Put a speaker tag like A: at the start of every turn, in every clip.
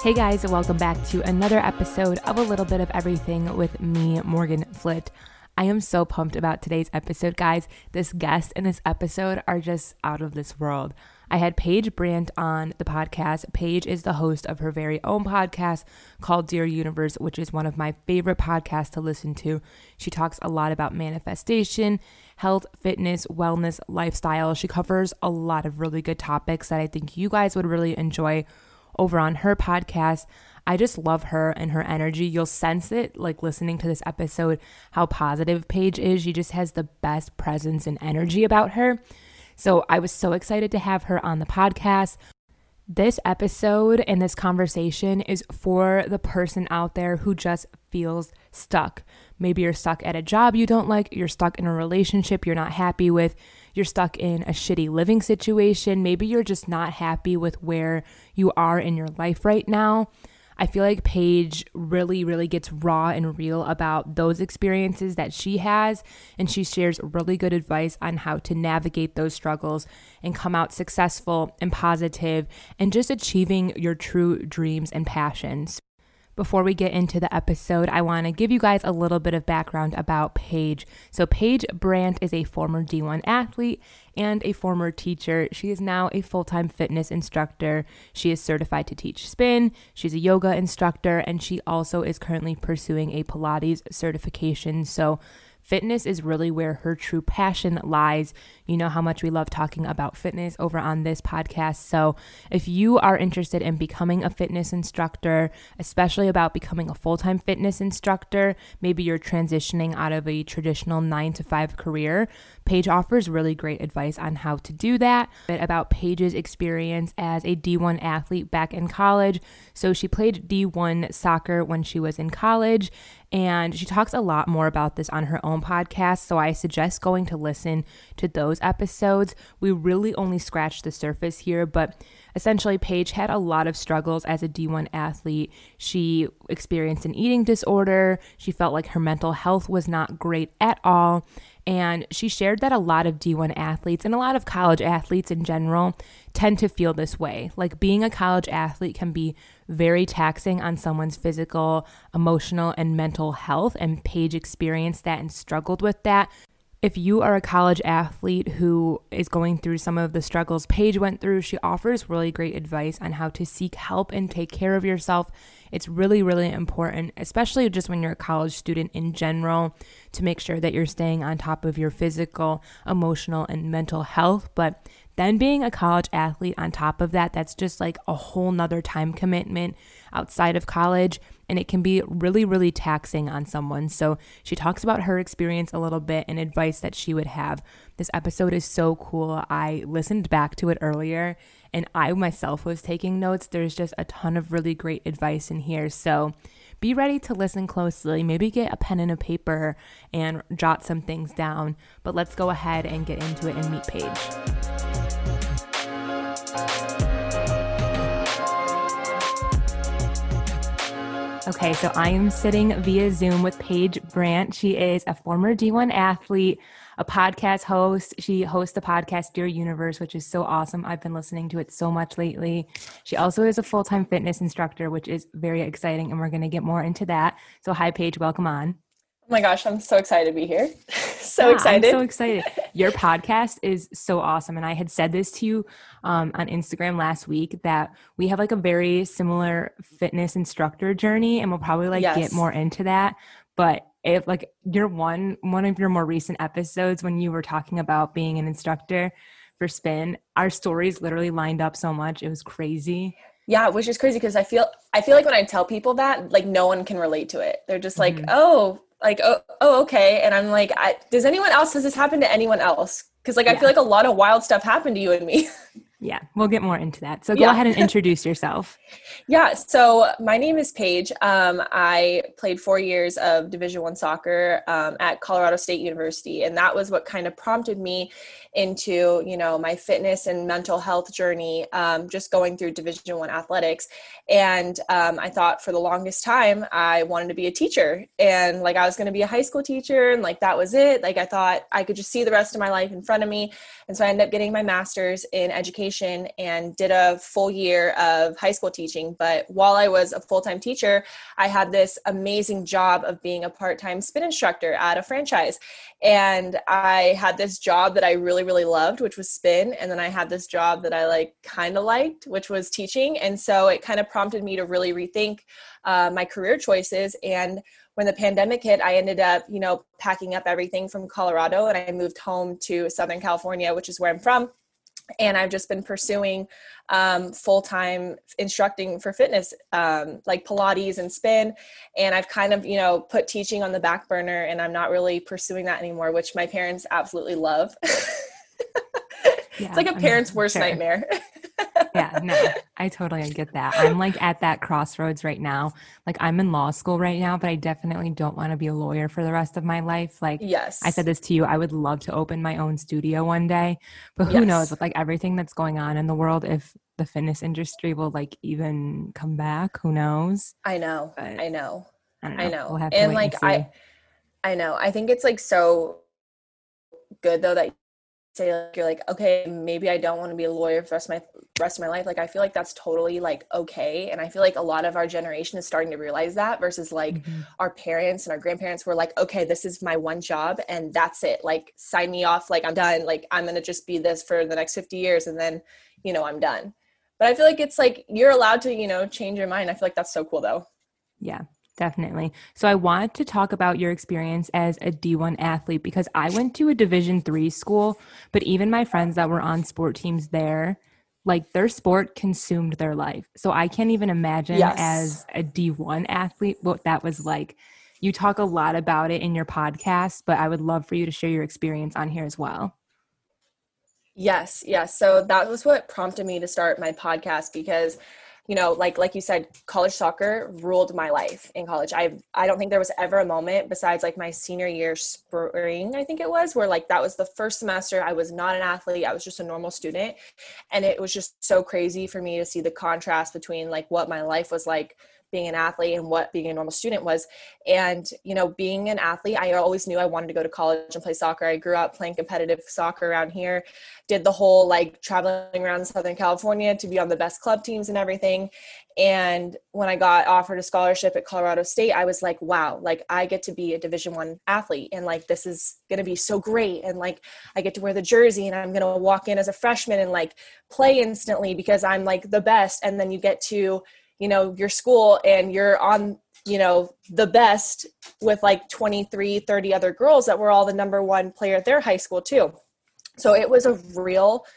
A: Hey guys, and welcome back to another episode of A Little Bit of Everything with me, Morgan Flitt. I am so pumped about today's episode, guys. This guest and this episode are just out of this world. I had Paige Brandt on the podcast. Paige is the host of her very own podcast called Dear Universe, which is one of my favorite podcasts to listen to. She talks a lot about manifestation, health, fitness, wellness, lifestyle. She covers a lot of really good topics that I think you guys would really enjoy over on her podcast. I just love her and her energy. You'll sense it like listening to this episode, how positive Paige is. She just has the best presence and energy about her. So I was so excited to have her on the podcast. This episode and this conversation is for the person out there who just feels stuck. Maybe you're stuck at a job you don't like, you're stuck in a relationship you're not happy with, you're stuck in a shitty living situation, maybe you're just not happy with where you are in your life right now. I feel like Paige really gets raw and real about those experiences that she has, and she shares really good advice on how to navigate those struggles and come out successful and positive and just achieving your true dreams and passions. Before we get into the episode, I want to give you guys a little bit of background about Paige. So Paige Brandt is a former D1 athlete and a former teacher. She is now a full-time fitness instructor. She is certified to teach spin. She's a yoga instructor, and she also is currently pursuing a Pilates certification. So fitness is really where her true passion lies. You know how much we love talking about fitness over on this podcast. So if you are interested in becoming a fitness instructor, especially about becoming a full-time fitness instructor, maybe you're transitioning out of a traditional 9-to-5 career, Paige offers really great advice on how to do that. About Paige's experience as a D1 athlete back in college. So she played D1 soccer when she was in college, and she talks a lot more about this on her own podcast, so I suggest going to listen to those episodes. We really only scratched the surface here, but essentially Paige had a lot of struggles as a D1 athlete. She experienced an eating disorder. She felt like her mental health was not great at all. And she shared that a lot of D1 athletes and a lot of college athletes in general tend to feel this way. Like being a college athlete can be very taxing on someone's physical, emotional, and mental health. And Paige experienced that and struggled with that. If you are a college athlete who is going through some of the struggles Paige went through, she offers really great advice on how to seek help and take care of yourself. It's really important, especially just when you're a college student in general, to make sure that you're staying on top of your physical, emotional, and mental health. But then being a college athlete on top of that, that's just like a whole nother time commitment outside of college, and it can be really taxing on someone. So she talks about her experience a little bit and advice that she would have. This episode is so cool. I listened back to it earlier, and I myself was taking notes. There's just a ton of really great advice in here. So be ready to listen closely. Maybe get a pen and a paper and jot some things down. But let's go ahead and get into it and meet Paige. Okay, so I am sitting via Zoom with Paige Brandt. She is a former D1 athlete, a podcast host. She hosts the podcast Dear Universe, which is so awesome. I've been listening to it so much lately. She also is a full-time fitness instructor, which is very exciting, and we're going to get more into that. So hi, Paige. Welcome on.
B: Oh my gosh, I'm so excited to be here. Excited.
A: I'm so excited. Your podcast is so awesome. And I had said this to you on Instagram last week that we have like a very similar fitness instructor journey, and we'll probably get more into that. But if like one of your more recent episodes when you were talking about being an instructor for spin, our stories literally lined up so much. It was crazy.
B: Yeah, which is crazy because I feel like when I tell people that, like no one can relate to it. They're just like, oh, okay. And I'm like, has this happened to anyone else? Because I feel like a lot of wild stuff happened to you and me.
A: Yeah, we'll get more into that. So go ahead and introduce yourself.
B: Yeah, so my name is Paige. I played 4 years of Division I soccer at Colorado State University, and that was what kind of prompted me into, my fitness and mental health journey, just going through Division I athletics. And I thought for the longest time I wanted to be a teacher, and I was going to be a high school teacher, and that was it. I thought I could just see the rest of my life in front of me. And so I ended up getting my master's in education transition and did a full year of high school teaching. But while I was a full-time teacher, I had this amazing job of being a part-time spin instructor at a franchise. And I had this job that I really, really loved, which was spin. And then I had this job that I like kind of liked, which was teaching. And so it kind of prompted me to really rethink my career choices. And when the pandemic hit, I ended up, packing up everything from Colorado, and I moved home to Southern California, which is where I'm from. And I've just been pursuing full-time instructing for fitness, like Pilates and spin. And I've kind of, put teaching on the back burner, and I'm not really pursuing that anymore, which my parents absolutely love. It's like a parent's worst nightmare.
A: Yeah, no, I totally get that. I'm like at that crossroads right now. Like I'm in law school right now, but I definitely don't want to be a lawyer for the rest of my life. Like,
B: yes,
A: I said this to you, I would love to open my own studio one day, but who knows with like everything that's going on in the world, if the fitness industry will like even come back, who knows?
B: I know.
A: But
B: I know.
A: I don't know.
B: I know.
A: We'll have to
B: And
A: wait
B: like,
A: and see.
B: I know. I think it's like so good though that say like, you're like, okay, maybe I don't want to be a lawyer for the rest of my life. Like, I feel like that's totally like okay. And I feel like a lot of our generation is starting to realize that, versus like our parents and our grandparents were like, okay, this is my one job and that's it. Like, sign me off. Like, I'm done. Like, I'm going to just be this for the next 50 years. And then, I'm done. But I feel like it's like, you're allowed to, change your mind. I feel like that's so cool though.
A: Yeah. Definitely. So I wanted to talk about your experience as a D1 athlete, because I went to a Division III school, but even my friends that were on sport teams there, like their sport consumed their life. So I can't even imagine as a D1 athlete what that was like. You talk a lot about it in your podcast, but I would love for you to share your experience on here as well.
B: Yes. So that was what prompted me to start my podcast, because like you said, college soccer ruled my life in college. I don't think there was ever a moment besides like my senior year spring, I think it was, where like that was the first semester I was not an athlete. I was just a normal student. And it was just so crazy for me to see the contrast between like what my life was like being an athlete and what being a normal student was. And, being an athlete, I always knew I wanted to go to college and play soccer. I grew up playing competitive soccer around here, did the whole like traveling around Southern California to be on the best club teams and everything. And when I got offered a scholarship at Colorado State, I was like, wow, like I get to be a Division I athlete. And like, this is going to be so great. And like, I get to wear the jersey and I'm going to walk in as a freshman and like play instantly because I'm like the best. And then you get to, your school and you're on, the best with like 23, 30 other girls that were all the number one player at their high school too. So it was a real,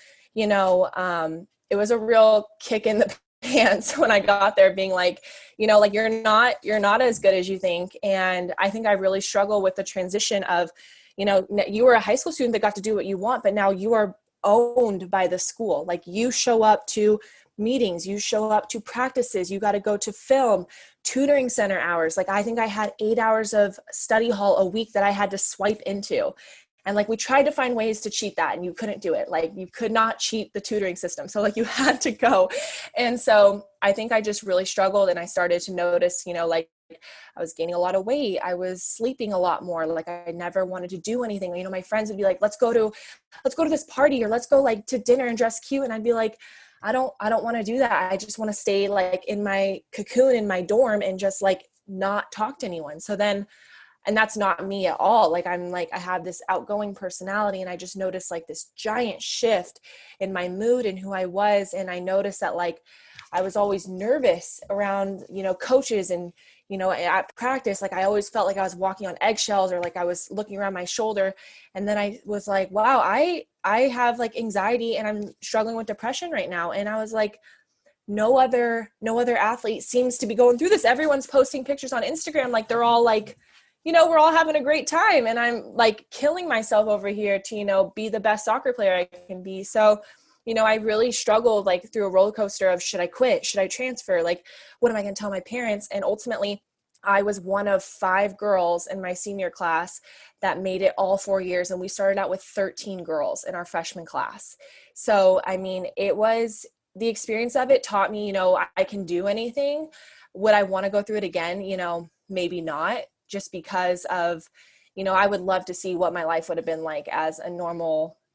B: it was a real kick in the pants when I got there, being like, like you're not as good as you think. And I think I really struggle with the transition of, you were a high school student that got to do what you want, but now you are owned by the school. Like, you show up to meetings, you show up to practices, you got to go to film, tutoring center hours. Like, I think I had 8 hours of study hall a week that I had to swipe into. And like, we tried to find ways to cheat that and you couldn't do it. Like, you could not cheat the tutoring system. So like, you had to go. And so I think I just really struggled, and I started to notice, like I was gaining a lot of weight. I was sleeping a lot more. Like, I never wanted to do anything. My friends would be like, let's go to this party, or let's go like to dinner and dress cute. And I'd be like, I don't want to do that. I just want to stay like in my cocoon in my dorm and just like not talk to anyone. So then, and that's not me at all. Like, I'm like, I have this outgoing personality, and I just noticed like this giant shift in my mood and who I was. And I noticed that like, I was always nervous around, coaches and, at practice. Like, I always felt like I was walking on eggshells, or like I was looking around my shoulder. And then I was like, wow, I have like anxiety and I'm struggling with depression right now. And I was like, no other athlete seems to be going through this. Everyone's posting pictures on Instagram. Like, they're all like, we're all having a great time. And I'm like killing myself over here to, be the best soccer player I can be. So, I really struggled like through a roller coaster of, should I quit? Should I transfer? Like, what am I going to tell my parents? And ultimately, I was one of 5 girls in my senior class that made it all 4 years. And we started out with 13 girls in our freshman class. So, I mean, it was, the experience of it taught me, I can do anything. Would I want to go through it again? Maybe not, just because of, I would love to see what my life would have been like as a normal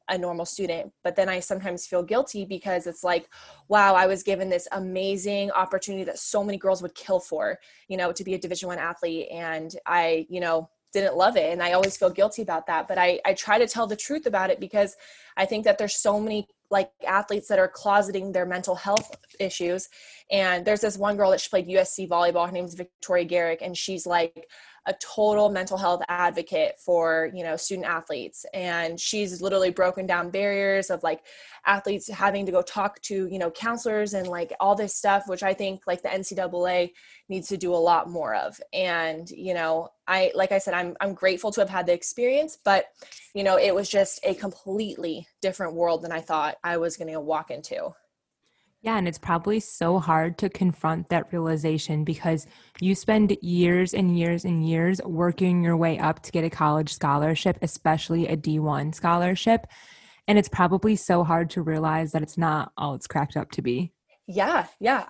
B: a normal student. But then I sometimes feel guilty because it's like, wow, I was given this amazing opportunity that so many girls would kill for, to be a Division I athlete. And I, didn't love it. And I always feel guilty about that. But I try to tell the truth about it, because I think that there's so many like athletes that are closeting their mental health issues. And there's this one girl that she played USC volleyball. Her name is Victoria Garrick. And she's like a total mental health advocate for, student athletes. And she's literally broken down barriers of like athletes having to go talk to, counselors and like all this stuff, which I think like the NCAA needs to do a lot more of. And, like I said, I'm grateful to have had the experience, but, it was just a completely different world than I thought I was going to walk into.
A: Yeah, and it's probably so hard to confront that realization because you spend years and years and years working your way up to get a college scholarship, especially a D1 scholarship. And it's probably so hard to realize that it's not all it's cracked up to be.
B: Yeah.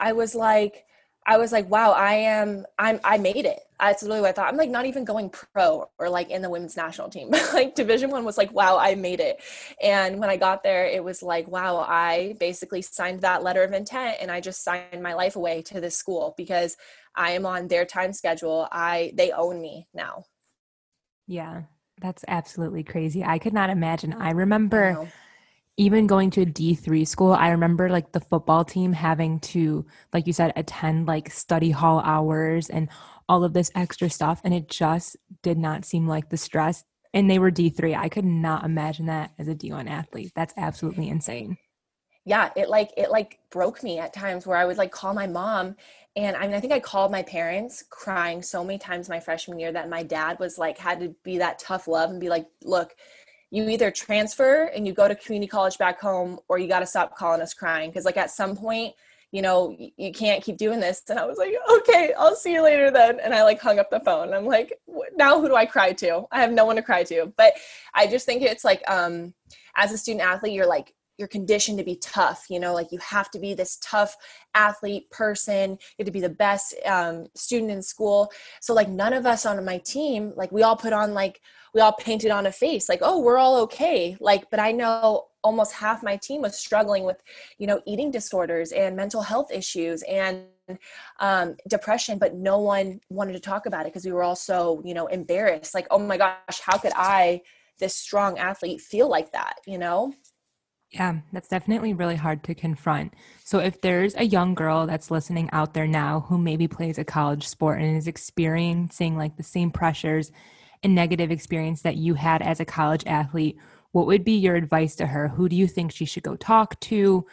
B: I was like, wow, I made it. That's literally what I thought. I'm like, not even going pro or like in the women's national team, but like Division I was like, wow, I made it. And when I got there, it was like, wow, I basically signed that letter of intent and I just signed my life away to this school because I am on their time schedule. They own me now.
A: Yeah, that's absolutely crazy. I could not imagine. I remember even going to a D3 school, I remember like the football team having to, like you said, attend like study hall hours and all of this extra stuff. And it just did not seem like the stress. And they were D3. I could not imagine that as a D1 athlete. That's absolutely insane.
B: Yeah, it broke me at times where I would like call my mom. And I mean, I think I called my parents crying so many times my freshman year that my dad was like, had to be that tough love and be like, look, you either transfer and you go to community college back home, or you got to stop calling us crying. Cause like at some point, you can't keep doing this. And I was like, okay, I'll see you later then. And I like hung up the phone. I'm like, now who do I cry to? I have no one to cry to. But I just think it's like, as a student athlete, you're conditioned to be tough, like you have to be this tough athlete person. You have to be the best student in school. So like none of us on my team, like we all painted on a face like, oh, we're all okay. Like, but I know almost half my team was struggling with, eating disorders and mental health issues and depression, but no one wanted to talk about it because we were all so, embarrassed. Like, oh my gosh, how could I, this strong athlete, feel like that,
A: Yeah, that's definitely really hard to confront. So if there's a young girl that's listening out there now who maybe plays a college sport and is experiencing like the same pressures and negative experience that you had as a college athlete, what would be your advice to her? Who do you think she should go talk to?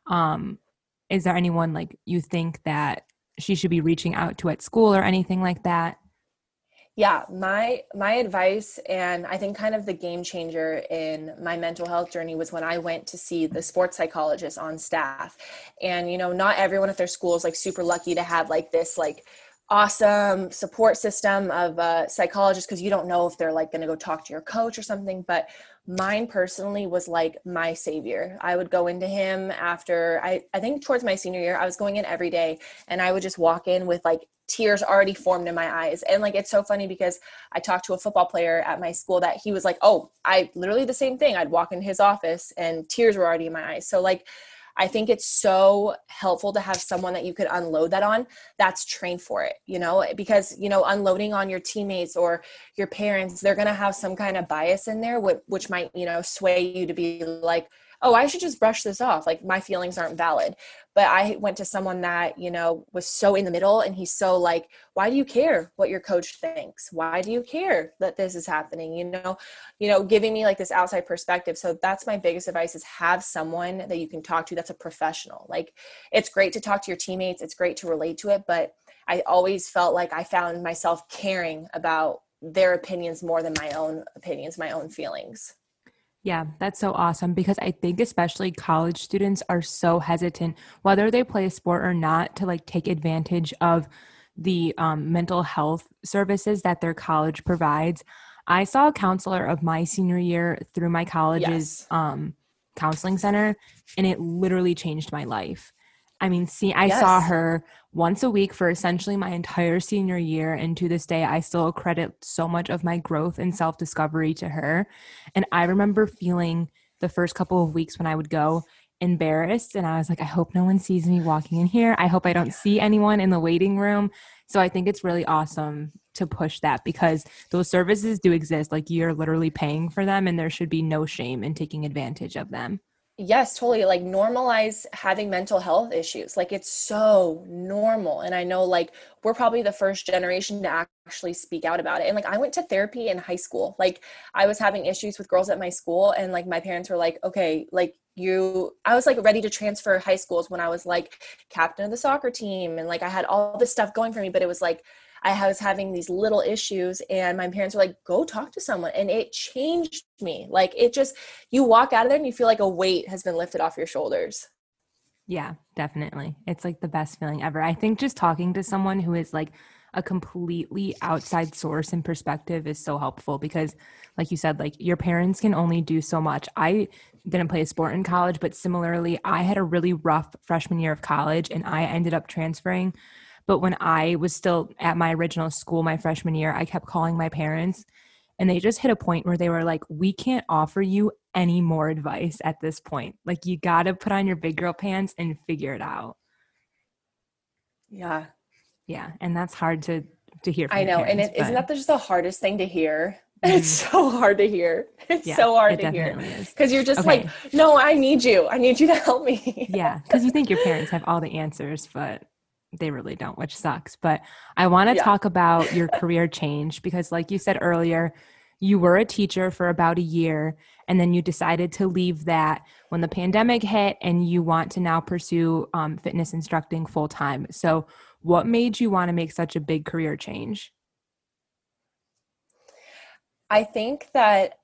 A: Is there anyone like you think that she should be reaching out to at school or anything like that?
B: Yeah, my advice, and I think kind of the game changer in my mental health journey was when I went to see the sports psychologist on staff. And, not everyone at their school is like super lucky to have like this like awesome support system of psychologists, because you don't know if they're like going to go talk to your coach or something. But mine personally was like my savior. I would go into him after I think towards my senior year. I was going in every day, and I would just walk in with like tears already formed in my eyes. And like, it's so funny because I talked to a football player at my school that he was like, oh, I literally the same thing. I'd walk in his office and tears were already in my eyes. So like, I think it's so helpful to have someone that you could unload that on that's trained for it, because, unloading on your teammates or your parents, they're going to have some kind of bias in there, which might, sway you to be like, oh, I should just brush this off. Like my feelings aren't valid. But I went to someone that, was so in the middle, and he's so like, why do you care what your coach thinks? Why do you care that this is happening? Giving me like this outside perspective. So that's my biggest advice, is have someone that you can talk to that's a professional. Like, it's great to talk to your teammates. It's great to relate to it. But I always felt like I found myself caring about their opinions more than my own opinions, my own feelings.
A: Yeah, that's so awesome, because I think especially college students are so hesitant, whether they play a sport or not, to like take advantage of the mental health services that their college provides. I saw a counselor of my senior year through my college's counseling center, and it literally changed my life. I mean, I saw her once a week for essentially my entire senior year. And to this day, I still credit so much of my growth and self-discovery to her. And I remember feeling the first couple of weeks when I would go embarrassed. And I was like, I hope no one sees me walking in here. I hope I don't see anyone in the waiting room. So I think it's really awesome to push that because those services do exist. Like you're literally paying for them and there should be no shame in taking advantage of them.
B: Yes, totally. Like normalize having mental health issues. Like it's so normal. And I know like we're probably the first generation to actually speak out about it. And like I went to therapy in high school. Like I was having issues with girls at my school and like my parents were like, okay, like I was like ready to transfer high schools when I was like captain of the soccer team. And like I had all this stuff going for me, but it was like I was having these little issues and my parents were like, go talk to someone. And it changed me. Like it just, you walk out of there and you feel like a weight has been lifted off your shoulders.
A: Yeah, definitely. It's like the best feeling ever. I think just talking to someone who is like a completely outside source and perspective is so helpful because like you said, like your parents can only do so much. I didn't play a sport in college, but similarly, I had a really rough freshman year of college and I ended up transferring. But when I was still at my original school, my freshman year, I kept calling my parents and they just hit a point where they were like, we can't offer you any more advice at this point. Like you got to put on your big girl pants and figure it out.
B: Yeah.
A: Yeah. And that's hard to hear from
B: I
A: your
B: know.
A: parents,
B: And isn't that just the hardest thing to hear?
A: Mhm.
B: It's so hard to hear. It's
A: Yeah,
B: so hard
A: it
B: to hear
A: definitely is.
B: because you're just
A: Okay.
B: like, no, I need you. I need you to help me.
A: Yeah. Because you think your parents have all the answers, but they really don't, which sucks. But I want to
B: Yeah.
A: talk about your career change because, like you said earlier, you were a teacher for about a year and then you decided to leave that when the pandemic hit and you want to now pursue fitness instructing full time. So, what made you want to make such a big career change?
B: I think that,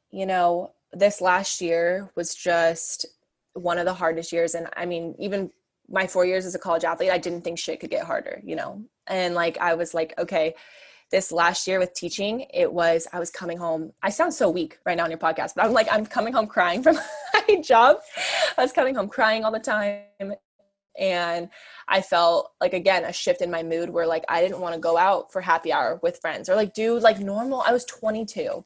B: this last year was just one of the hardest years. And I mean, even my 4 years as a college athlete, I didn't think shit could get harder. And like, I was like, okay, this last year with teaching, I was coming home. I sound so weak right now on your podcast, but I'm coming home crying from my job. I was coming home crying all the time. And I felt like, again, a shift in my mood where like, I didn't want to go out for happy hour with friends or like do like normal. I was 22,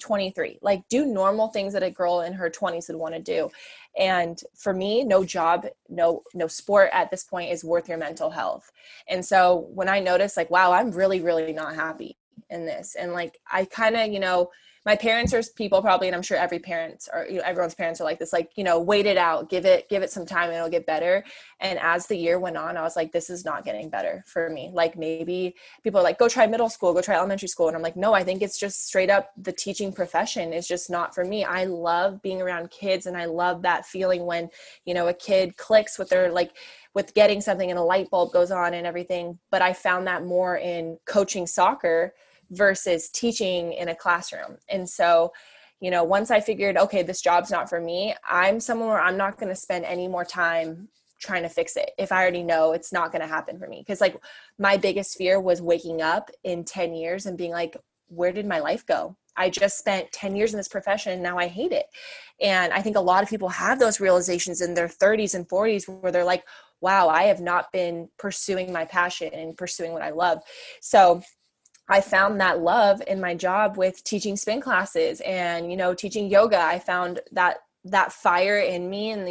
B: 23, like do normal things that a girl in her 20s would want to do. And for me, no job, no sport at this point is worth your mental health. And so when I noticed like, wow, I'm really, really not happy in this. And like, I kind of, my parents are people probably, and I'm sure everyone's parents are like this, like, wait it out, give it some time and it'll get better. And as the year went on, I was like, this is not getting better for me. Like maybe people are like, go try middle school, go try elementary school. And I'm like, no, I think it's just straight up the teaching profession is just not for me. I love being around kids and I love that feeling when, a kid clicks with their with getting something and a light bulb goes on and everything. But I found that more in coaching soccer versus teaching in a classroom. And so, once I figured, okay, this job's not for me, I'm someone where I'm not going to spend any more time trying to fix it if I already know it's not going to happen for me. Because like my biggest fear was waking up in 10 years and being like, where did my life go? I just spent 10 years in this profession and now I hate it. And I think a lot of people have those realizations in their 30s and 40s where they're like, wow, I have not been pursuing my passion and pursuing what I love. So I found that love in my job with teaching spin classes and, teaching yoga. I found that fire in me. And,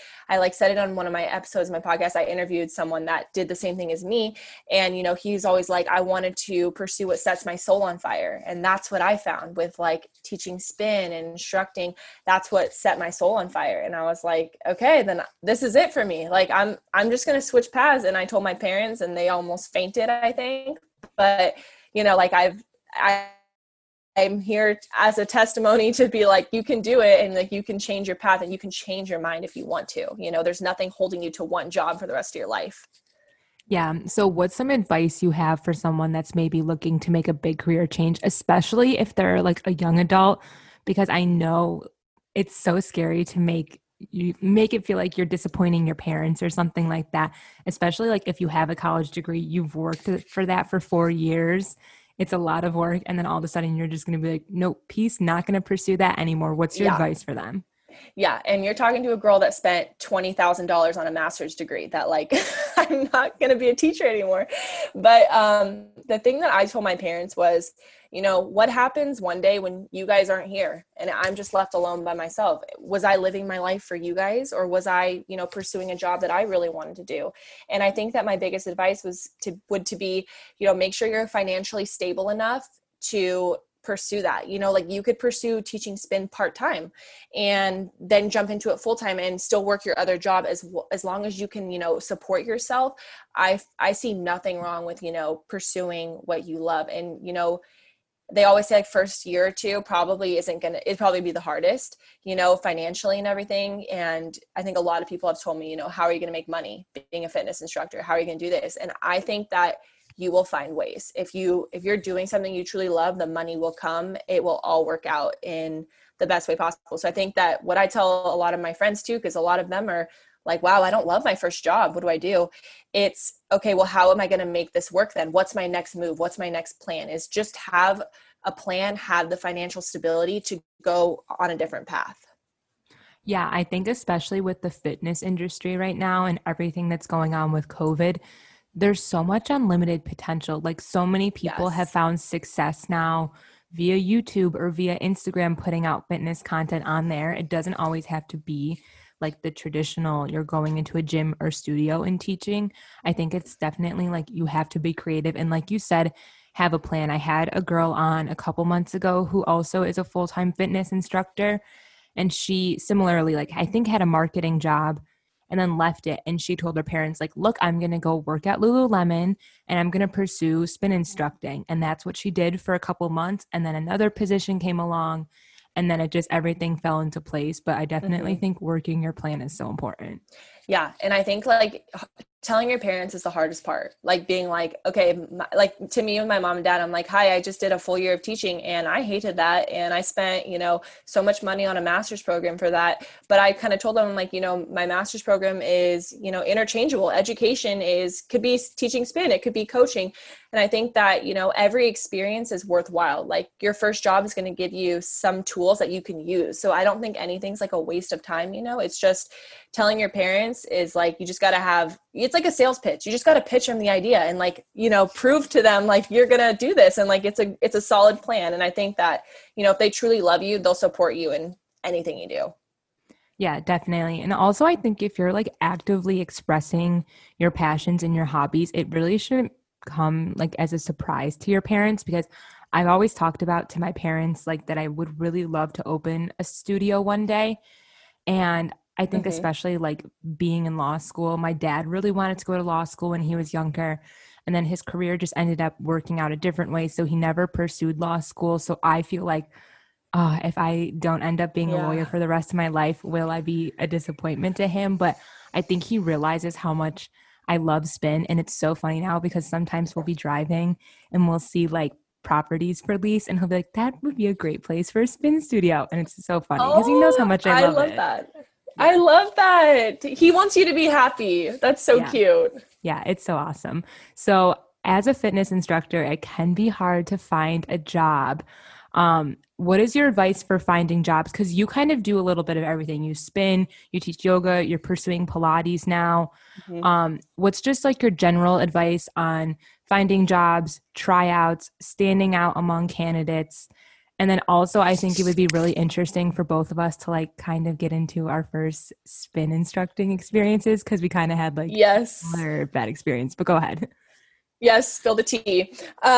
B: I said it on one of my episodes of my podcast. I interviewed someone that did the same thing as me. And, he's always like, I wanted to pursue what sets my soul on fire. And that's what I found with like teaching spin and instructing. That's what set my soul on fire. And I was like, okay, then this is it for me. Like, I'm just going to switch paths. And I told my parents and they almost fainted, I think. But I'm here as a testimony to be like, you can do it and like, you can change your path and you can change your mind if you want to, there's nothing holding you to one job for the rest of your life.
A: Yeah. So what's some advice you have for someone that's maybe looking to make a big career change, especially if they're like a young adult? Because I know it's so scary to make it feel like you're disappointing your parents or something like that, especially like if you have a college degree, you've worked for that for 4 years. It's a lot of work. And then all of a sudden you're just going to be like, nope, peace, not going to pursue that anymore. What's your advice for them?
B: Yeah. And you're talking to a girl that spent $20,000 on a master's degree that like, I'm not going to be a teacher anymore. But the thing that I told my parents was, you know, what happens one day when you guys aren't here and I'm just left alone by myself? Was I living my life for you guys, or was I, you know, pursuing a job that I really wanted to do? And I think that my biggest advice would be, you know, make sure you're financially stable enough to pursue that. You know, like you could pursue teaching spin part-time and then jump into it full-time and still work your other job as long as you can, you know, support yourself. I see nothing wrong with, you know, pursuing what you love. And, you know, they always say like first year or two probably it'd probably be the hardest, you know, financially and everything. And I think a lot of people have told me, you know, how are you going to make money being a fitness instructor? How are you going to do this? And I think that you will find ways. If you're doing something you truly love, the money will come. It will all work out in the best way possible. So I think that what I tell a lot of my friends too, because a lot of them are like, wow, I don't love my first job. What do I do? It's okay. Well, how am I going to make this work then? What's my next move? What's my next plan? Is just have a plan, have the financial stability to go on a different path.
A: Yeah, I think especially with the fitness industry right now and everything that's going on with COVID, there's so much unlimited potential. Like so many people have found success now via YouTube or via Instagram, putting out fitness content on there. It doesn't always have to be like the traditional, you're going into a gym or studio and teaching. I think it's definitely like you have to be creative. And like you said, have a plan. I had a girl on a couple months ago who also is a full-time fitness instructor. And she similarly, like I think had a marketing job and then left it. And she told her parents, like, look, I'm going to go work at Lululemon and I'm going to pursue spin instructing. And that's what she did for a couple months. And then another position came along and then everything fell into place. But I definitely think working your plan is so important.
B: Yeah. And I think like telling your parents is the hardest part. Like being like, okay, like to me and my mom and dad, I'm like, hi, I just did a full year of teaching and I hated that. And I spent, you know, so much money on a master's program for that. But I kind of told them like, you know, my master's program is, you know, interchangeable. Education could be teaching spin. It could be coaching. And I think that, you know, every experience is worthwhile. Like your first job is going to give you some tools that you can use. So I don't think anything's like a waste of time. You know, it's just telling your parents is like, you just got to have, it's like a sales pitch. You just got to pitch them the idea and like, you know, prove to them like you're going to do this. And like, it's a solid plan. And I think that, you know, if they truly love you, they'll support you in anything you do.
A: Yeah, definitely. And also I think if you're like actively expressing your passions and your hobbies, it really shouldn't come like as a surprise to your parents, because I've always talked about to my parents like that I would really love to open a studio one day. And I think especially like being in law school, my dad really wanted to go to law school when he was younger. And then his career just ended up working out a different way. So he never pursued law school. So I feel like, if I don't end up being a lawyer for the rest of my life, will I be a disappointment to him? But I think he realizes how much I love spin. And it's so funny now because sometimes we'll be driving and we'll see like properties for lease and he'll be like, that would be a great place for a spin studio. And it's so funny because he knows how much I love it.
B: That. Yeah. I love that. He wants you to be happy. That's so cute.
A: Yeah, it's so awesome. So as a fitness instructor, it can be hard to find a job. What is your advice for finding jobs? Because you kind of do a little bit of everything. You spin, you teach yoga, you're pursuing Pilates now. What's just like your general advice on finding jobs, tryouts, standing out among candidates? And then also, I think it would be really interesting for both of us to like kind of get into our first spin instructing experiences because we kind of had like similar bad experience. But go ahead.
B: Yes, spill the tea.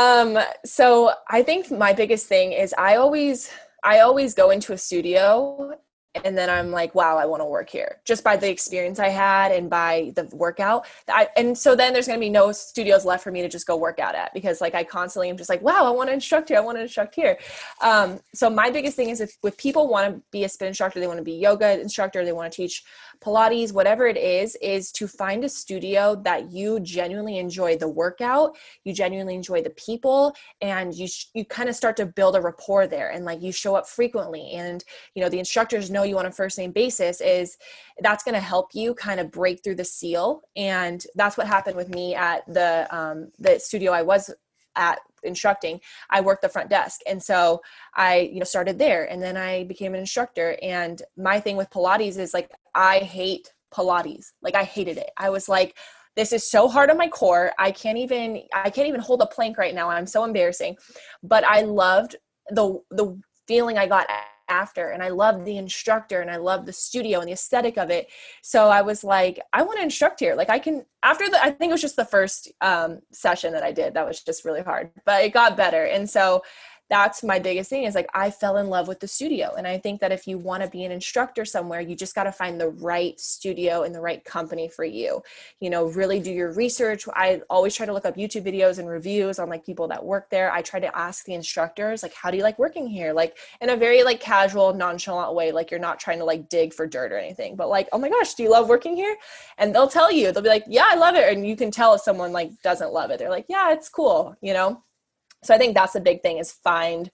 B: So I think my biggest thing is I always go into a studio and then I'm like, wow, I want to work here just by the experience I had and by the workout. And so then there's going to be no studios left for me to just go work out at because like I constantly am just like, wow, I want to instruct here. I want to instruct here. So my biggest thing is if people want to be a spin instructor, they want to be yoga instructor, they want to teach Pilates, whatever it is to find a studio that you genuinely enjoy the workout, you genuinely enjoy the people, and you kind of start to build a rapport there. And like you show up frequently and, you know, the instructors know you on a first name basis that's going to help you kind of break through the seal. And that's what happened with me at the studio I was at instructing, I worked the front desk. And so I, started there, and then I became an instructor. And my thing with Pilates is like, I hate Pilates. Like, I hated it. I was like, this is so hard on my core. I can't even hold a plank right now. I'm so embarrassing. But I loved the feeling I got after, and I loved the instructor, and I loved the studio and the aesthetic of it. So I was like, I want to instruct here. Like, I think it was just the first session that I did that was just really hard, but it got better. And so that's my biggest thing, is like, I fell in love with the studio. And I think that if you want to be an instructor somewhere, you just got to find the right studio and the right company for you. Really do your research. I always try to look up YouTube videos and reviews on like people that work there. I try to ask the instructors, like, how do you like working here? Like, in a very like casual, nonchalant way. Like, you're not trying to like dig for dirt or anything, but like, oh my gosh, do you love working here? And they'll tell you, they'll be like, yeah, I love it. And you can tell if someone like doesn't love it. They're like, yeah, it's cool. So I think that's the big thing, is find,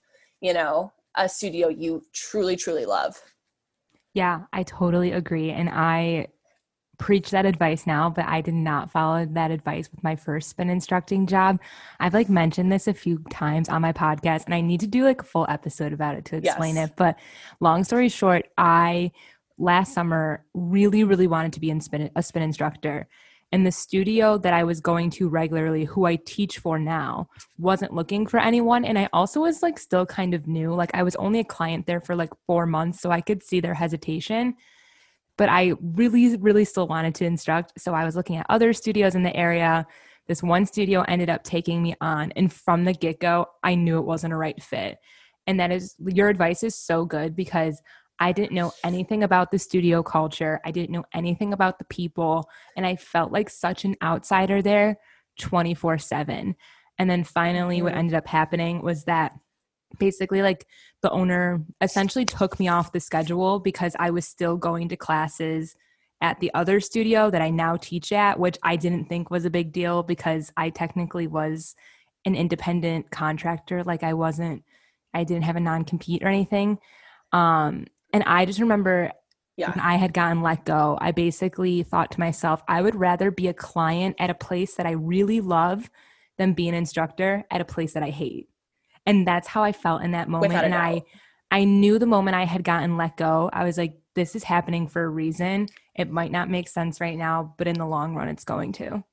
B: a studio you truly, truly love.
A: Yeah, I totally agree. And I preach that advice now, but I did not follow that advice with my first spin instructing job. I've like mentioned this a few times on my podcast, and I need to do like a full episode about it to explain it. But long story short, I last summer really, really wanted to be a spin instructor. And the studio that I was going to regularly, who I teach for now, wasn't looking for anyone. And I also was like still kind of new. Like, I was only a client there for like 4 months, so I could see their hesitation. But I really, really still wanted to instruct. So I was looking at other studios in the area. This one studio ended up taking me on. And from the get-go, I knew it wasn't a right fit. And your advice is so good, because I didn't know anything about the studio culture. I didn't know anything about the people. And I felt like such an outsider there 24/7. And then finally what ended up happening was that basically like the owner essentially took me off the schedule, because I was still going to classes at the other studio that I now teach at, which I didn't think was a big deal, because I technically was an independent contractor. Like, I didn't have a non-compete or anything. And I just remember when I had gotten let go, I basically thought to myself, I would rather be a client at a place that I really love than be an instructor at a place that I hate. And that's how I felt in that moment. And I knew the moment I had gotten let go, I was like, this is happening for a reason. It might not make sense right now, but in the long run, it's going to.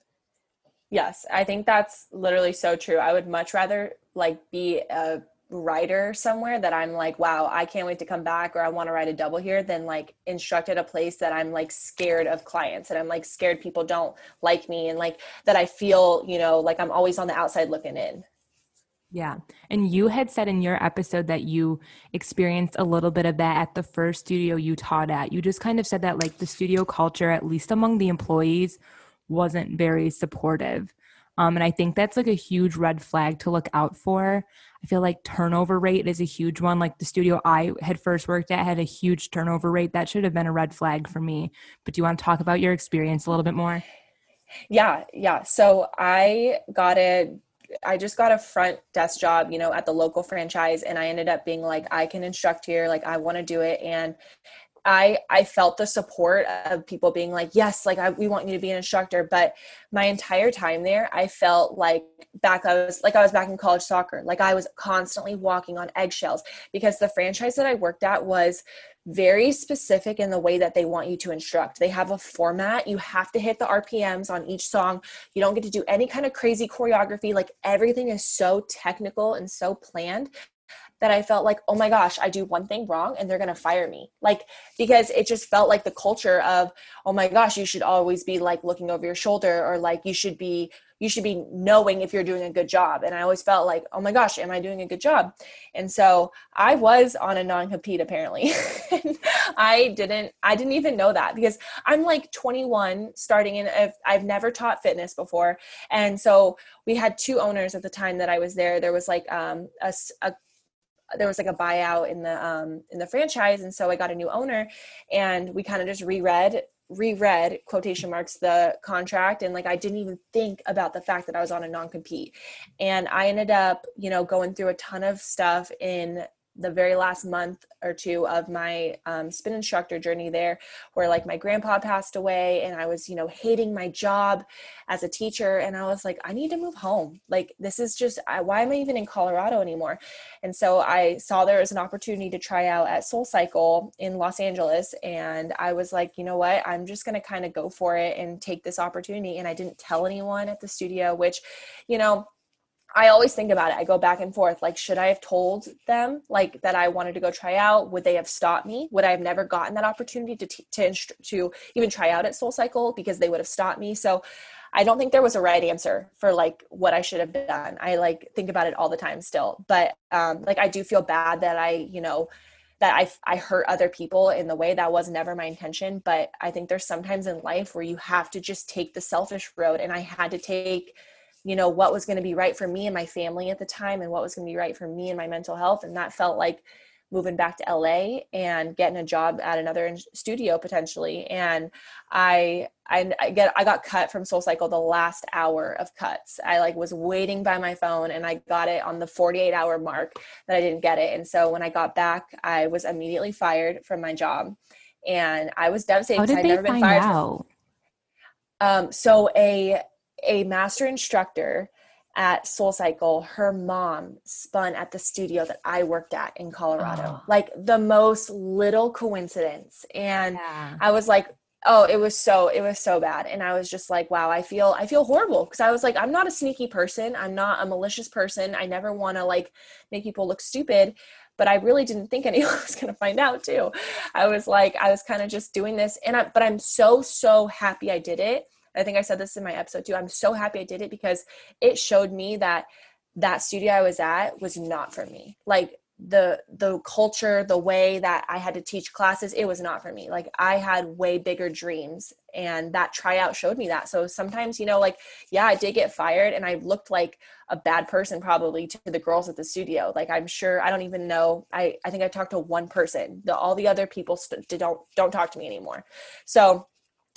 B: Yes, I think that's literally so true. I would much rather like be a writer somewhere that I'm like, wow, I can't wait to come back, or I want to write a double here, than like instruct at a place that I'm like scared of clients, and I'm like scared people don't like me, and like that I feel, like I'm always on the outside looking in.
A: Yeah. And you had said in your episode that you experienced a little bit of that at the first studio you taught at. You just kind of said that like the studio culture, at least among the employees, wasn't very supportive. And I think that's like a huge red flag to look out for. I feel like turnover rate is a huge one. Like the studio I had first worked at had a huge turnover rate. That should have been a red flag for me. But do you want to talk about your experience a little bit more?
B: Yeah. So I just got a front desk job, at the local franchise. And I ended up being like, I can instruct here. Like, I want to do it. And I felt the support of people being like, yes, like we want you to be an instructor. But my entire time there, I felt like I was back in college soccer. Like, I was constantly walking on eggshells, because the franchise that I worked at was very specific in the way that they want you to instruct. They have a format. You have to hit the RPMs on each song. You don't get to do any kind of crazy choreography. Like, everything is so technical and so planned that I felt like, oh my gosh, I do one thing wrong and they're going to fire me. Like, because it just felt like the culture of, oh my gosh, you should always be like looking over your shoulder, or like you should be knowing if you're doing a good job. And I always felt like, oh my gosh, am I doing a good job? And so I was on a non-compete apparently. I didn't even know that, because I'm like 21 starting in, I've never taught fitness before. And so we had two owners at the time that I was there. There was like there was like a buyout in the franchise. And so I got a new owner, and we kind of just reread quotation marks the contract. And like, I didn't even think about the fact that I was on a non-compete. And I ended up, going through a ton of stuff in the very last month or two of my spin instructor journey there, where like my grandpa passed away and I was, you know, hating my job as a teacher. And I was like, I need to move home. Like, this is just, why am I even in Colorado anymore? And so I saw there was an opportunity to try out at SoulCycle in Los Angeles. And I was like, you know what, I'm just going to kind of go for it and take this opportunity. And I didn't tell anyone at the studio, which, you know, I always think about it. I go back and forth. Like, should I have told them like that I wanted to go try out? Would they have stopped me? Would I have never gotten that opportunity to even try out at SoulCycle because they would have stopped me? So I don't think there was a right answer for like what I should have done. I like think about it all the time still, but like I do feel bad that I hurt other people in the way that was never my intention. But I think there's sometimes in life where you have to just take the selfish road, and I had to take, you know, what was going to be right for me and my family at the time, and what was going to be right for me and my mental health. And that felt like moving back to LA and getting a job at another studio potentially. And I got cut from SoulCycle the last hour of cuts. I like was waiting by my phone, and I got it on the 48-hour mark that I didn't get it. And so when I got back, I was immediately fired from my job, and I was devastated because I'd never been fired. So a master instructor at SoulCycle, her mom spun at the studio that I worked at in Colorado. Like the most little coincidence. And I was like, oh, it was so bad. And I was just like, wow, I feel horrible. Cause I was like, I'm not a sneaky person. I'm not a malicious person. I never want to like make people look stupid, but I really didn't think anyone was going to find out too. I was kind of just doing this, but I'm so happy I did it. I think I said this in my episode too. I'm so happy I did it because it showed me that studio I was at was not for me. Like the culture, the way that I had to teach classes, it was not for me. Like I had way bigger dreams, and that tryout showed me that. So sometimes, you know, like, yeah, I did get fired and I looked like a bad person probably to the girls at the studio. Like, I'm sure, I don't even know. I think I talked to one person. All the other people don't talk to me anymore. So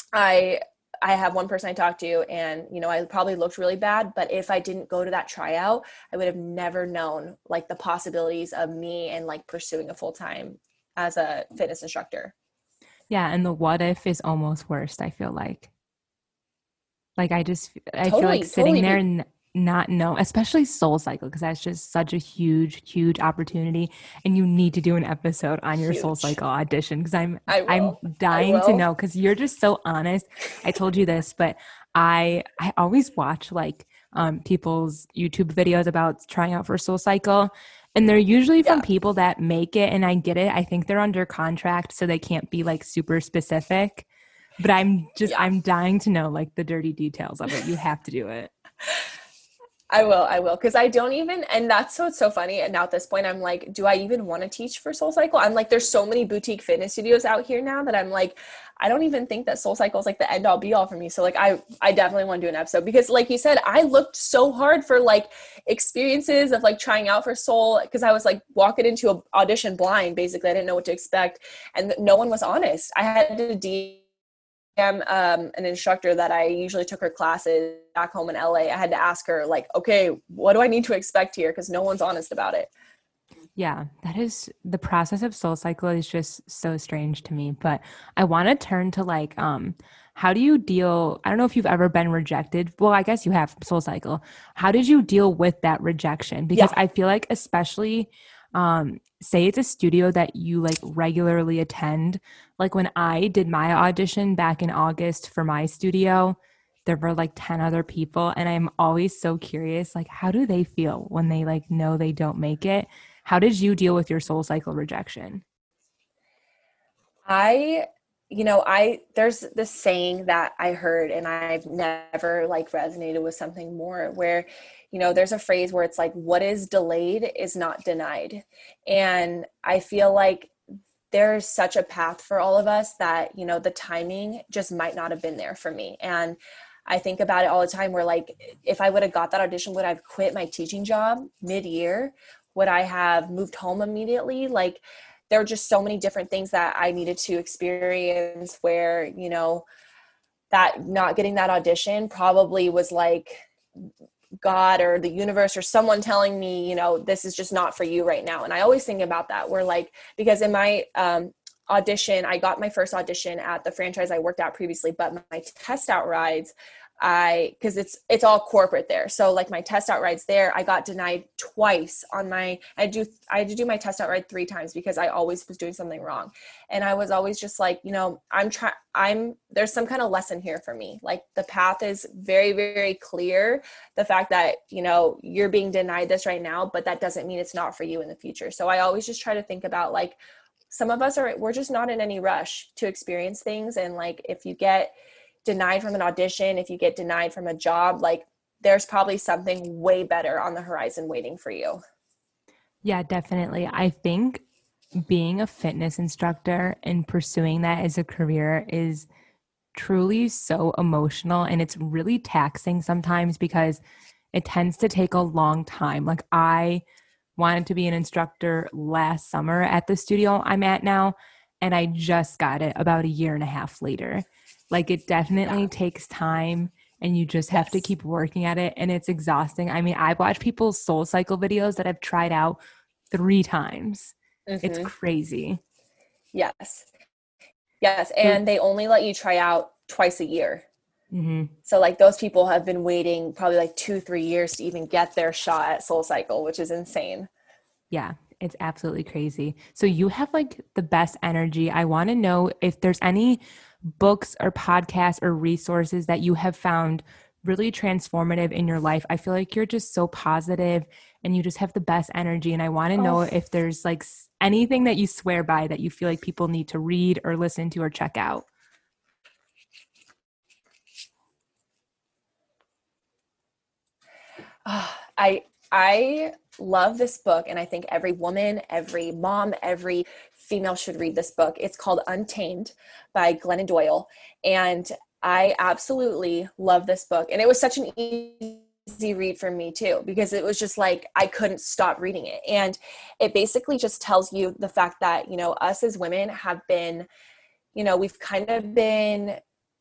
B: I have one person I talked to, and, you know, I probably looked really bad, but if I didn't go to that tryout, I would have never known like the possibilities of me and like pursuing a full-time as a fitness instructor.
A: Yeah. And the what if is almost worst. I feel like I feel like sitting there and not know, especially SoulCycle, because that's just such a huge opportunity, and you need to do an episode on your SoulCycle audition, because I'm dying to know, because you're just so honest. I told you this, but I always watch like people's YouTube videos about trying out for SoulCycle, and they're usually from people that make it, and I get it. I think they're under contract, so they can't be like super specific, but I'm dying to know like the dirty details of it. You have to do it.
B: I will. Cause I don't even, and that's what's so funny. And now at this point, I'm like, do I even want to teach for SoulCycle? I'm like, there's so many boutique fitness studios out here now that I'm like, I don't even think that SoulCycle is like the end all be all for me. So like, I definitely want to do an episode, because like you said, I looked so hard for like experiences of like trying out for Soul. Cause I was like walking into an audition blind, basically. I didn't know what to expect. And no one was honest. I had to am an instructor that I usually took her classes back home in LA. I had to ask her like, okay, what do I need to expect here? Because no one's honest about it.
A: Yeah, that is, the process of SoulCycle is just so strange to me. But I want to turn to like, how do you deal? I don't know if you've ever been rejected. Well, I guess you have SoulCycle. How did you deal with that rejection? Because I feel like, especially say it's a studio that you like regularly attend. Like when I did my audition back in August for my studio, there were like 10 other people. And I'm always so curious, like, how do they feel when they like know they don't make it? How did you deal with your SoulCycle rejection?
B: There's this saying that I heard, and I've never like resonated with something more, where, you know, there's a phrase where it's like, what is delayed is not denied. And I feel like there's such a path for all of us that, you know, the timing just might not have been there for me. And I think about it all the time, where like, if I would have got that audition, would I have quit my teaching job mid-year? Would I have moved home immediately? Like, there were just so many different things that I needed to experience, where, you know, that not getting that audition probably was like God or the universe or someone telling me, you know, this is just not for you right now. And I always think about that. Where like, because in my audition, I got my first audition at the franchise I worked at previously, but my test out rides, because it's all corporate there. So like my test out rides there, I got denied twice on my, I had to do my test out ride 3 times because I always was doing something wrong. And I was always just like, you know, there's some kind of lesson here for me. Like the path is very, very clear. The fact that, you know, you're being denied this right now, but that doesn't mean it's not for you in the future. So I always just try to think about like, some of us we're just not in any rush to experience things. And like, if you get denied from an audition, if you get denied from a job, like there's probably something way better on the horizon waiting for you.
A: Yeah, definitely. I think being a fitness instructor and pursuing that as a career is truly so emotional, and it's really taxing sometimes because it tends to take a long time. Like I wanted to be an instructor last summer at the studio I'm at now, and I just got it about a year and a half later. Like it definitely takes time, and you just have to keep working at it, and it's exhausting. I mean, I've watched people's Soul Cycle videos that I've tried out 3 times. It's crazy.
B: Yes. And they only let you try out twice a year. So like those people have been waiting probably like 2-3 years to even get their shot at Soul Cycle, which is insane.
A: Yeah, it's absolutely crazy. So you have like the best energy. I want to know if there's any books or podcasts or resources that you have found really transformative in your life. I feel like you're just so positive and you just have the best energy. And I want to know if there's like anything that you swear by that you feel like people need to read or listen to or check out.
B: I love this book, and I think every woman, every mom, every female should read this book. It's called Untamed by Glennon Doyle, and I absolutely love this book. And it was such an easy read for me too, because it was just like I couldn't stop reading it. And it basically just tells you the fact that, you know, us as women have been, you know, we've kind of been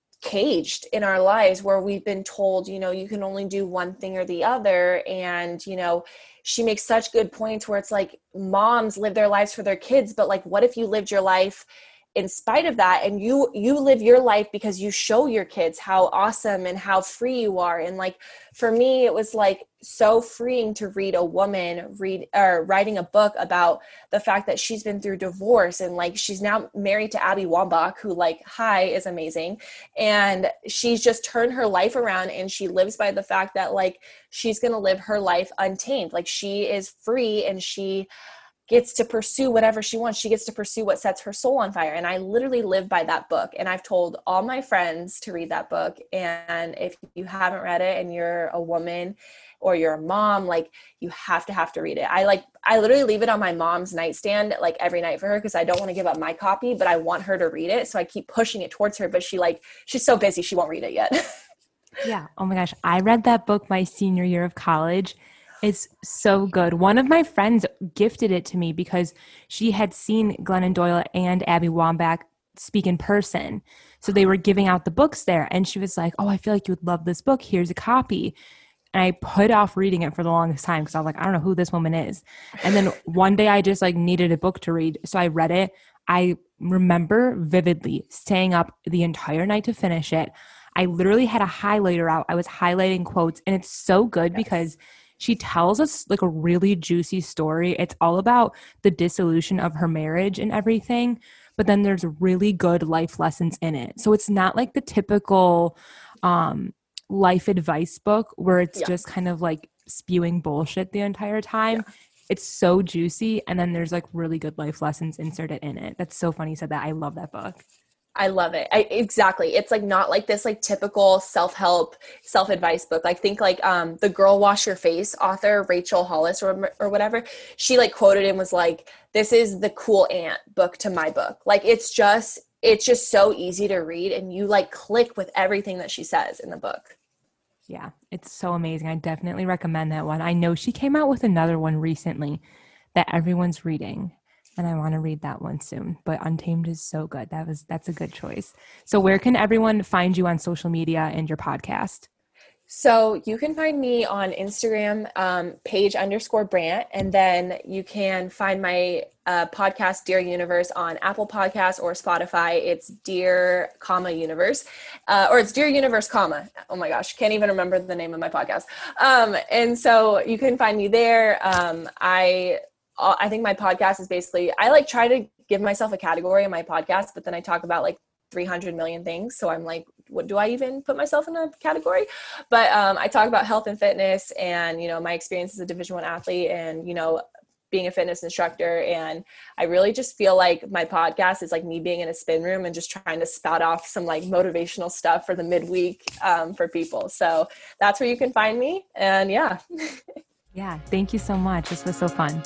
B: caged in our lives where we've been told, you know, you can only do one thing or the other. And, you know, she makes such good points where it's like moms live their lives for their kids, but like, what if you lived your life in spite of that, and you live your life because you show your kids how awesome and how free you are? And like for me, it was like so freeing to read a woman writing a book about the fact that she's been through divorce, and like she's now married to Abby Wambach, who like is amazing, and she's just turned her life around, and she lives by the fact that like she's going to live her life untamed. Like she is free, and she gets to pursue whatever she wants. She gets to pursue what sets her soul on fire. And I literally live by that book. And I've told all my friends to read that book. And if you haven't read it and you're a woman or you're a mom, like you have to read it. I literally leave it on my mom's nightstand like every night for her, because I don't want to give up my copy, but I want her to read it. So I keep pushing it towards her, but she's so busy, she won't read it yet.
A: Yeah. Oh my gosh. I read that book my senior year of college. It's so good. One of my friends gifted it to me because she had seen Glennon Doyle and Abby Wambach speak in person. So they were giving out the books there. And she was like, oh, I feel like you would love this book. Here's a copy. And I put off reading it for the longest time because I was like, I don't know who this woman is. And then one day I just like needed a book to read. So I read it. I remember vividly staying up the entire night to finish it. I literally had a highlighter out. I was highlighting quotes, and it's so good because she tells us like a really juicy story. It's all about the dissolution of her marriage and everything, but then there's really good life lessons in it. So it's not like the typical life advice book where it's just kind of like spewing bullshit the entire time. Yeah. It's so juicy, and then there's like really good life lessons inserted in it. That's so funny you said that. I love that book.
B: I love it. Exactly. It's like not like this like typical self-help, self-advice book. I think like the Girl Wash Your Face author, Rachel Hollis or whatever, she like quoted and was like, this is the cool aunt book to my book. Like it's just so easy to read, and you like click with everything that she says in the book.
A: Yeah, it's so amazing. I definitely recommend that one. I know she came out with another one recently that everyone's reading, and I want to read that one soon. But Untamed is so good. That's a good choice. So where can everyone find you on social media and your podcast?
B: So you can find me on Instagram, Paige_Brandt, and then you can find my podcast, Dear Universe, on Apple Podcasts or Spotify. It's Dear, Universe, or it's Dear Universe, oh my gosh, can't even remember the name of my podcast. And so you can find me there. I think my podcast is basically, I try to give myself a category in my podcast, but then I talk about 300 million things. So I'm like, what do I even put myself in a category? But I talk about health and fitness and, my experience as a Division I athlete and, being a fitness instructor. And I really just feel like my podcast is like me being in a spin room and just trying to spout off some motivational stuff for the midweek for people. So that's where you can find me. And yeah.
A: Yeah. Thank you so much. This was so fun.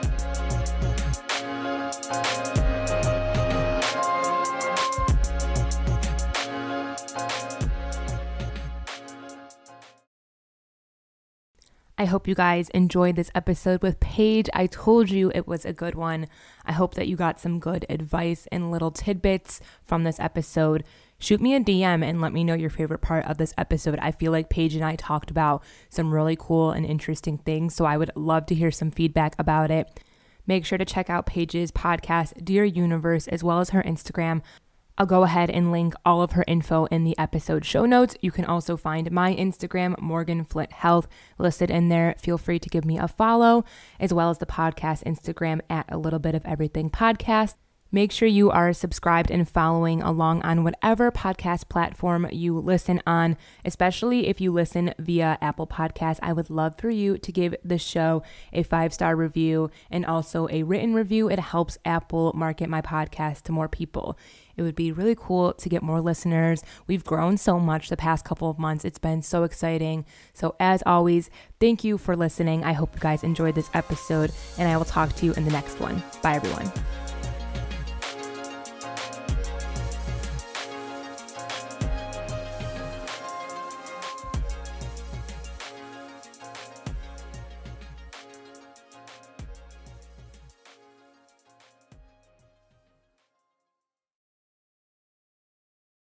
A: I hope you guys enjoyed this episode with Paige. I told you it was a good one. I hope that you got some good advice and little tidbits from this episode. Shoot me a DM and let me know your favorite part of this episode. I feel like Paige and I talked about some really cool and interesting things, so I would love to hear some feedback about it. Make sure to check out Paige's podcast, Dear Universe, as well as her Instagram. I'll go ahead and link all of her info in the episode show notes. You can also find my Instagram, Morgan Flitt Health, listed in there. Feel free to give me a follow, as well as the podcast Instagram at A Little Bit of Everything Podcast. Make sure you are subscribed and following along on whatever podcast platform you listen on, especially if you listen via Apple Podcasts. I would love for you to give the show a 5-star review and also a written review. It helps Apple market my podcast to more people. It would be really cool to get more listeners. We've grown so much the past couple of months. It's been so exciting. So as always, thank you for listening. I hope you guys enjoyed this episode, and I will talk to you in the next one. Bye, everyone.